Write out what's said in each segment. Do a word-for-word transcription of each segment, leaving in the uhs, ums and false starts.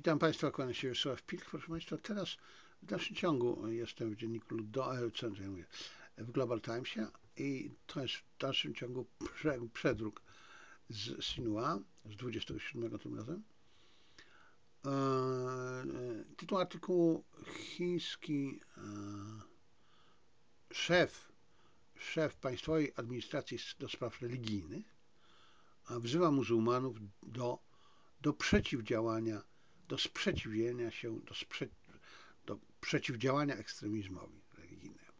Witam Państwa, kłaniam się Wiesław Pilch. Proszę Państwa, teraz w dalszym ciągu jestem w dzienniku Ludo, co ja mówię, w Global Timesie i to jest w dalszym ciągu prze, przedruk z Sinua z dwudziestego siódmego tym razem. Eee, tytuł artykułu: chiński e, szef, szef Państwowej Administracji do Spraw Religijnych wzywa muzułmanów do, do przeciwdziałania, do sprzeciwienia się, do, sprze, do przeciwdziałania ekstremizmowi religijnemu.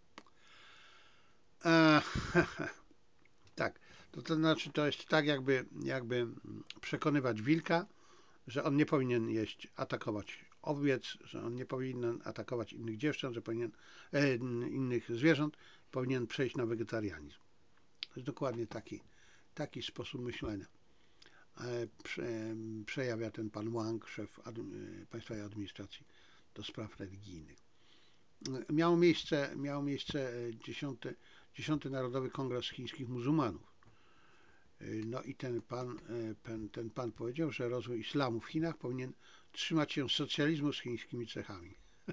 E, tak, to, to znaczy to jest tak jakby, jakby przekonywać wilka, że on nie powinien jeść, atakować owiec, że on nie powinien atakować innych dziewcząt, że powinien, e, innych zwierząt, powinien przejść na wegetarianizm. To jest dokładnie taki, taki sposób myślenia. Prze, przejawia ten pan Wang, szef ad, Państwowej Administracji do Spraw Religijnych. Miało miejsce, miało miejsce dziesiąty, dziesiąty Narodowy Kongres Chińskich Muzułmanów. No i ten pan, ten, ten pan powiedział, że rozwój islamu w Chinach powinien trzymać się socjalizmu z chińskimi cechami.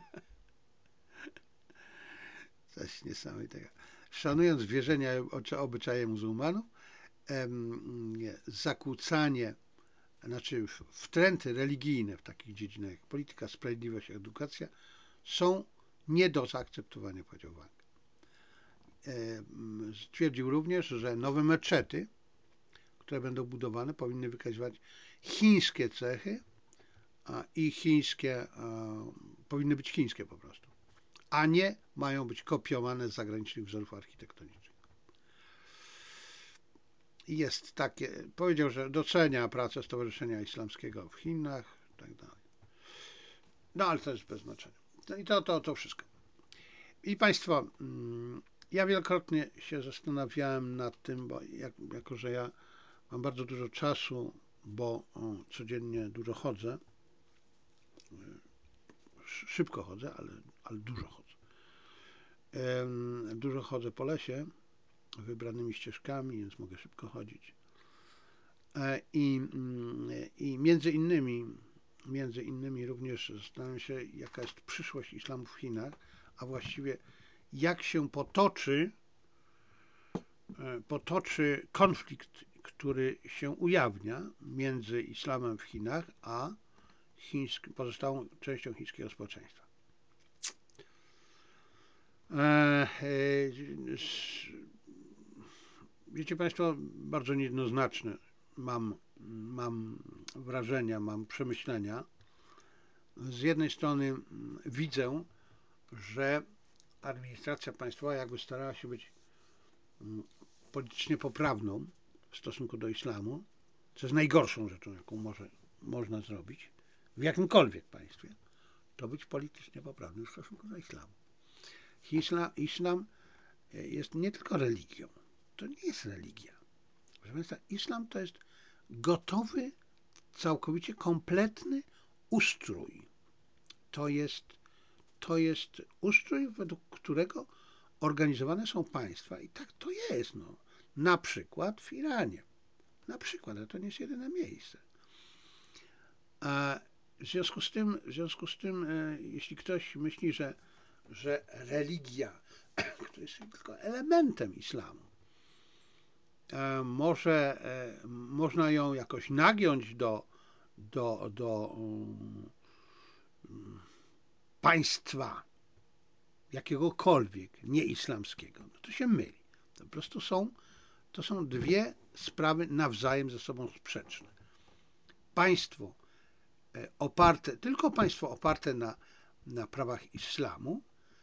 Coś niesamowitego. Szanując wierzenia czy obyczaje muzułmanów, zakłócanie, znaczy wtręty religijne w takich dziedzinach jak polityka, sprawiedliwość, edukacja są nie do zaakceptowania, powiedział Wang. Stwierdził również, że nowe meczety, które będą budowane, powinny wykazywać chińskie cechy a, i chińskie, a, powinny być chińskie po prostu, a nie mają być kopiowane z zagranicznych wzorów architektonicznych. Jest takie, powiedział, że docenia pracę Stowarzyszenia Islamskiego w Chinach i tak dalej. No ale to jest bez znaczenia. No i to, to, to wszystko. I Państwo, ja wielokrotnie się zastanawiałem nad tym, bo jak, jako, że ja mam bardzo dużo czasu, bo o, codziennie dużo chodzę, szybko chodzę, ale, ale dużo chodzę. Ehm, dużo chodzę po lesie, wybranymi ścieżkami, więc mogę szybko chodzić. E, i, I między innymi, między innymi również zastanawiam się, jaka jest przyszłość islamu w Chinach, a właściwie jak się potoczy, potoczy konflikt, który się ujawnia między islamem w Chinach a chińskim, pozostałą częścią chińskiego społeczeństwa. Wiecie Państwo, bardzo niejednoznaczne mam, mam wrażenia, mam przemyślenia. Z jednej strony widzę, że administracja państwowa jakby starała się być politycznie poprawną w stosunku do islamu, co jest najgorszą rzeczą, jaką może, można zrobić w jakimkolwiek państwie, to być politycznie poprawnym w stosunku do islamu. Islam, islam jest nie tylko religią, to nie jest religia. Proszę Państwa, islam to jest gotowy, całkowicie kompletny ustrój. To jest, to jest ustrój, według którego organizowane są państwa i tak to jest. No. Na przykład w Iranie. Na przykład, ale to nie jest jedyne miejsce. A w związku z tym, w związku z tym jeśli ktoś myśli, że, że religia, która jest tylko elementem islamu, może, można ją jakoś nagiąć do, do, do um, państwa jakiegokolwiek nieislamskiego, no to się myli. To po prostu są, to są dwie sprawy nawzajem ze sobą sprzeczne. Państwo oparte, tylko państwo oparte na, na prawach islamu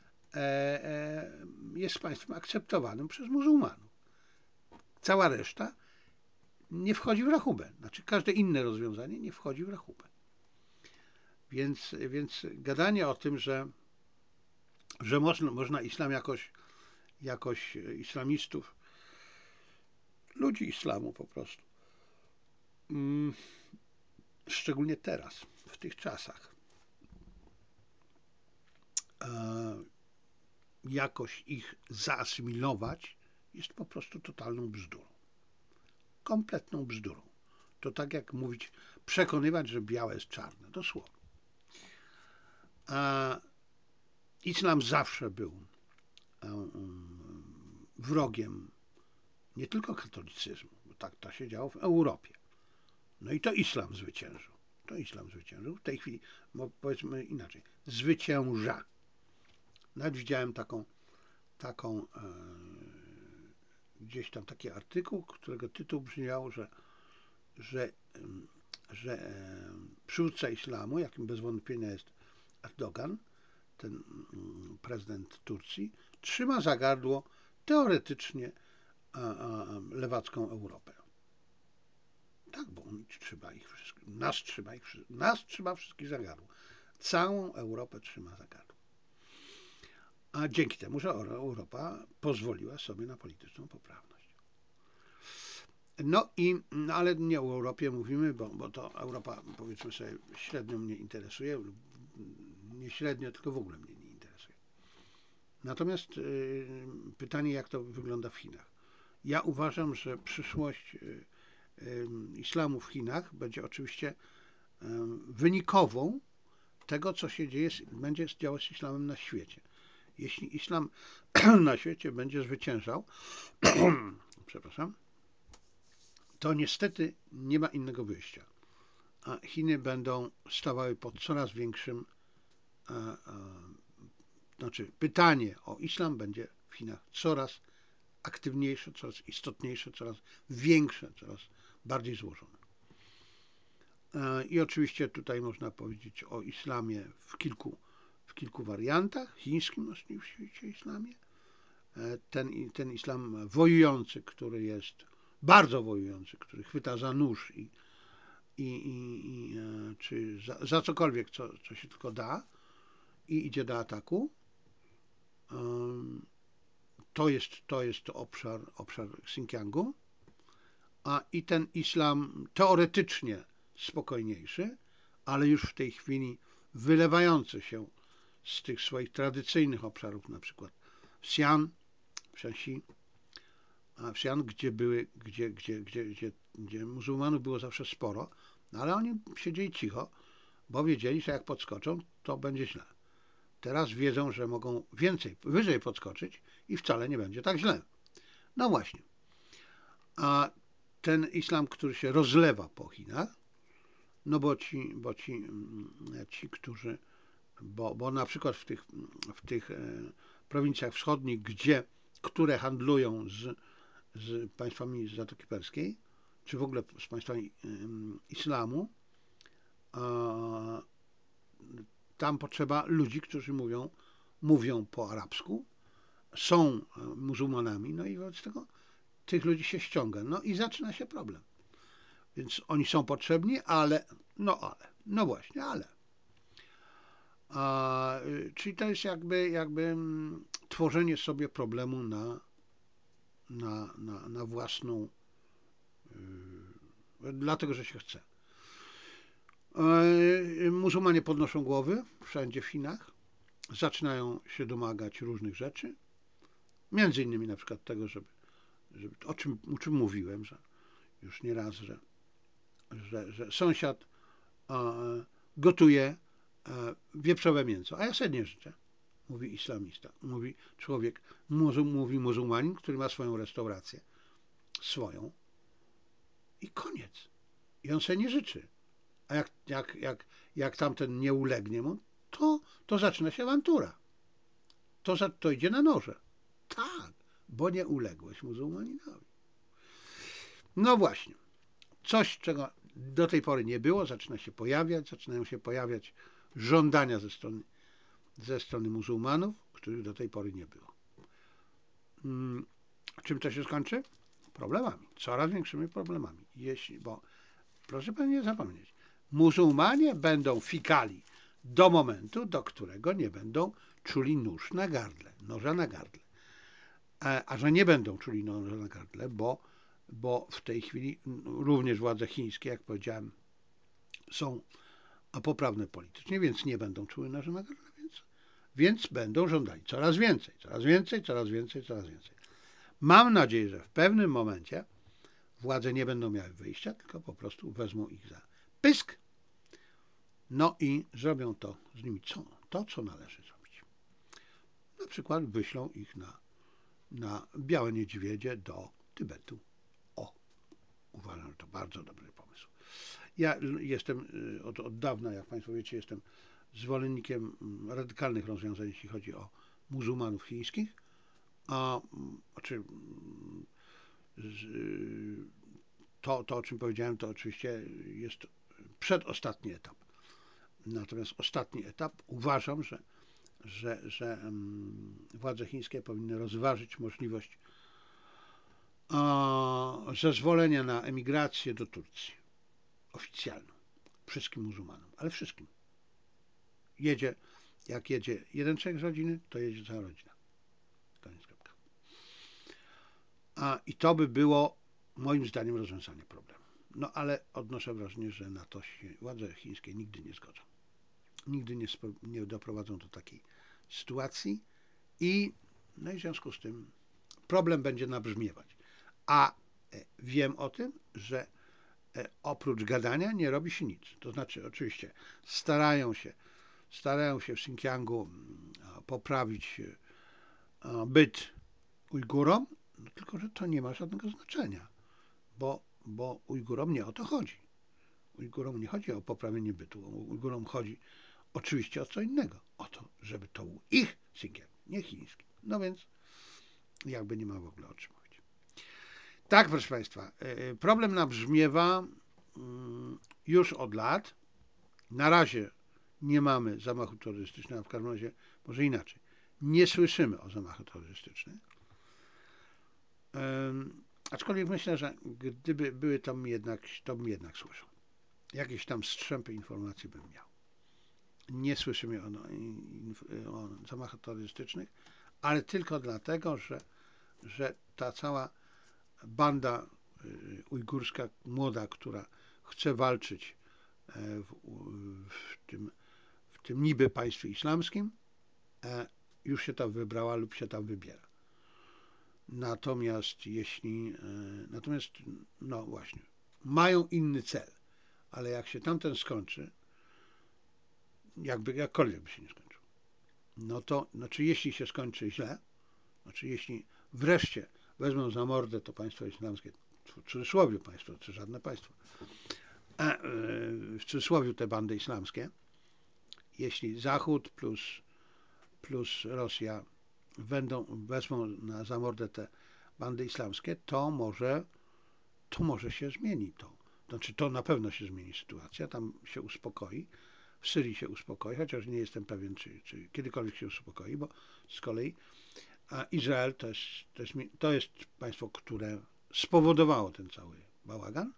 jest państwem akceptowanym przez muzułmanów. Cała reszta nie wchodzi w rachubę. Znaczy każde inne rozwiązanie nie wchodzi w rachubę. Więc, więc gadanie o tym, że, że można, można islam jakoś, jakoś islamistów, ludzi islamu po prostu, mm, szczególnie teraz, w tych czasach, e, jakoś ich zaasymilować, jest po prostu totalną bzdurą. Kompletną bzdurą. To tak jak mówić, przekonywać, że białe jest czarne, dosłownie. A islam zawsze był wrogiem nie tylko katolicyzmu, bo tak to się działo w Europie. No i to islam zwyciężył. To islam zwyciężył. W tej chwili, powiedzmy inaczej, zwycięża. Nawet widziałem taką, taką e, gdzieś tam taki artykuł, którego tytuł brzmiał, że, że, że e, przywódca islamu, jakim bez wątpienia jest Erdogan, ten prezydent Turcji, trzyma za gardło teoretycznie a, a, lewacką Europę. Tak, bo on trzyma ich wszystkich, nas trzyma ich wszystkich, nas trzyma wszystkich za gardło. Całą Europę trzyma za gardło. A dzięki temu, że Europa pozwoliła sobie na polityczną poprawność. No i, no ale nie o Europie mówimy, bo, bo to Europa, powiedzmy sobie, średnio mnie interesuje, nie średnio, tylko w ogóle mnie nie interesuje. Natomiast y, pytanie, jak to wygląda w Chinach. Ja uważam, że przyszłość y, y, islamu w Chinach będzie oczywiście y, wynikową tego, co się dzieje, będzie działo z islamem na świecie. Jeśli islam na świecie będzie zwyciężał, przepraszam, to niestety nie ma innego wyjścia. A Chiny będą stawały pod coraz większym, a, a, znaczy pytanie o islam będzie w Chinach coraz aktywniejsze, coraz istotniejsze, coraz większe, coraz bardziej złożone. I oczywiście tutaj można powiedzieć o islamie w kilku, w kilku wariantach, chińskim oczywiście islamie, ten, ten islam wojujący, który jest bardzo wojujący, który chwyta za nóż i, i, i, i czy za, za cokolwiek, co, co się tylko da i idzie do ataku. To jest, to jest obszar, obszar Xinjiangu, a i ten islam teoretycznie spokojniejszy, ale już w tej chwili wylewający się z tych swoich tradycyjnych obszarów, na przykład w Xi'an, w Shanxi, a w Xi'an, gdzie były, gdzie, gdzie, gdzie, gdzie, gdzie muzułmanów było zawsze sporo, no ale oni siedzieli cicho, bo wiedzieli, że jak podskoczą, to będzie źle. Teraz wiedzą, że mogą więcej, wyżej podskoczyć i wcale nie będzie tak źle. No właśnie. A ten islam, który się rozlewa po Chinach, no bo ci, bo ci, ci którzy, bo, bo na przykład w tych, w tych prowincjach wschodnich, gdzie, które handlują z, z państwami z Zatoki Perskiej, czy w ogóle z państwami islamu, tam potrzeba ludzi, którzy mówią, mówią po arabsku, są muzułmanami, no i wobec tego tych ludzi się ściąga. No i zaczyna się problem. Więc oni są potrzebni, ale, no ale, no właśnie, ale. A, czyli to jest jakby, jakby tworzenie sobie problemu na, na, na, na własną, yy, dlatego, że się chce. Yy, muzułmanie podnoszą głowy wszędzie w Chinach, zaczynają się domagać różnych rzeczy, między innymi na przykład tego, żeby, żeby o, czym, o czym mówiłem, że już nie raz, że, że, że sąsiad e, gotuje e, wieprzowe mięso, a ja sobie nie życzę, mówi islamista, mówi człowiek, muzu, mówi muzułmanin, który ma swoją restaurację, swoją i koniec. I on sobie nie życzy. A jak, jak, jak, jak tamten nie ulegnie mu, to, to zaczyna się awantura. To, za, to idzie na noże. Tak, bo nie uległeś muzułmaninowi. No właśnie. Coś, czego do tej pory nie było, zaczyna się pojawiać, zaczynają się pojawiać żądania ze strony, ze strony muzułmanów, których do tej pory nie było. Hmm, czym to się skończy? Problemami, coraz większymi problemami. Jeśli, bo proszę Pani nie zapomnieć, muzułmanie będą fikali do momentu, do którego nie będą czuli nóż na gardle, noża na gardle. A, a że nie będą czuli noża na gardle, bo bo w tej chwili również władze chińskie, jak powiedziałem, są poprawne politycznie, więc nie będą czuły noża na gardle, więc, więc będą żądali coraz więcej, coraz więcej, coraz więcej, coraz więcej. Mam nadzieję, że w pewnym momencie władze nie będą miały wyjścia, tylko po prostu wezmą ich za pysk, no i zrobią to z nimi co, to, co należy zrobić. Na przykład wyślą ich na, na białe niedźwiedzie do Tybetu. O, uważam, że to bardzo dobry pomysł. Ja jestem od, od dawna, jak Państwo wiecie, jestem zwolennikiem radykalnych rozwiązań, jeśli chodzi o muzułmanów chińskich, a czy to, to, o czym powiedziałem, to oczywiście jest przedostatni etap. Natomiast ostatni etap uważam, że, że, że władze chińskie powinny rozważyć możliwość zezwolenia na emigrację do Turcji. Oficjalną. Wszystkim muzułmanom, ale wszystkim. Jedzie, jak jedzie jeden człowiek z rodziny, to jedzie cała rodzina. Koniec, kropka. A, I to by było moim zdaniem rozwiązanie problemu. No ale odnoszę wrażenie, że na to się władze chińskie nigdy nie zgodzą. Nigdy nie, nie doprowadzą do takiej sytuacji i no i w związku z tym problem będzie nabrzmiewać. A wiem o tym, że oprócz gadania nie robi się nic. To znaczy oczywiście starają się, starają się w Xinjiangu poprawić byt Ujgurom, no tylko że to nie ma żadnego znaczenia, bo, bo Ujgurom nie o to chodzi. Ujgurom nie chodzi o poprawienie bytu. Ujgurom chodzi oczywiście o co innego. O to, żeby to był ich Xinjiang, nie chiński. No więc jakby nie ma w ogóle o czym mówić. Tak, proszę Państwa, problem nabrzmiewa już od lat. Na razie nie mamy zamachu terrorystycznego, a w każdym razie może inaczej. Nie słyszymy o zamachu terrorystycznym. Um, aczkolwiek myślę, że gdyby były tam jednak, to bym jednak słyszał. Jakieś tam strzępy informacji bym miał. Nie słyszymy o, o zamachach terrorystycznych, ale tylko dlatego, że, że ta cała banda ujgurska, młoda, która chce walczyć w, w, tym, w tym niby państwie islamskim, już się tam wybrała lub się tam wybiera. Natomiast jeśli, natomiast, no właśnie, mają inny cel, ale jak się tamten skończy, jakby jakkolwiek by się nie skończył, no to, znaczy jeśli się skończy źle, znaczy jeśli wreszcie wezmą za mordę to państwo islamskie, w cudzysłowie państwo, czy żadne państwo, a, w cudzysłowie te bandy islamskie, jeśli Zachód plus, plus Rosja będą, wezmą na za mordę te bandy islamskie, to może, to może się zmieni to. Znaczy to na pewno się zmieni sytuacja, tam się uspokoi, w Syrii się uspokoi, chociaż nie jestem pewien, czy, czy kiedykolwiek się uspokoi, bo z kolei a Izrael to jest, to, jest, to jest państwo, które spowodowało ten cały bałagan,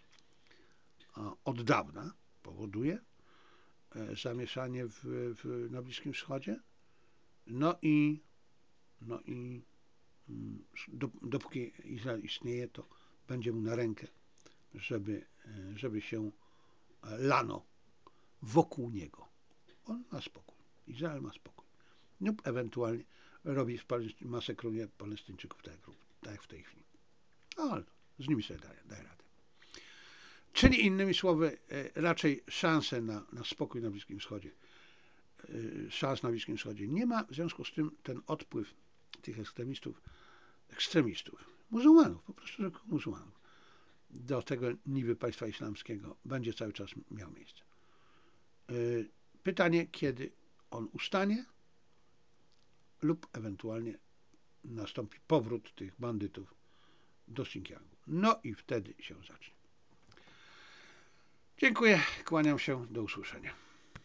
od dawna powoduje zamieszanie w, w, na Bliskim Wschodzie, no i, no i dopóki Izrael istnieje, to będzie mu na rękę, żeby, żeby się lano wokół niego. On ma spokój. Izrael ma spokój. Lub ewentualnie robi, masakruje Palestyńczyków tak, tak jak w tej chwili. Ale z nimi sobie daje, daje radę. Czyli innymi słowy, raczej szanse na, na spokój na Bliskim Wschodzie, szans na Bliskim Wschodzie nie ma. W związku z tym ten odpływ tych ekstremistów, ekstremistów, muzułmanów, po prostu muzułmanów, do tego niby państwa islamskiego będzie cały czas miał miejsce. Pytanie, kiedy on ustanie lub ewentualnie nastąpi powrót tych bandytów do Xinjiangu. No i wtedy się zacznie. Dziękuję, kłaniam się, do usłyszenia.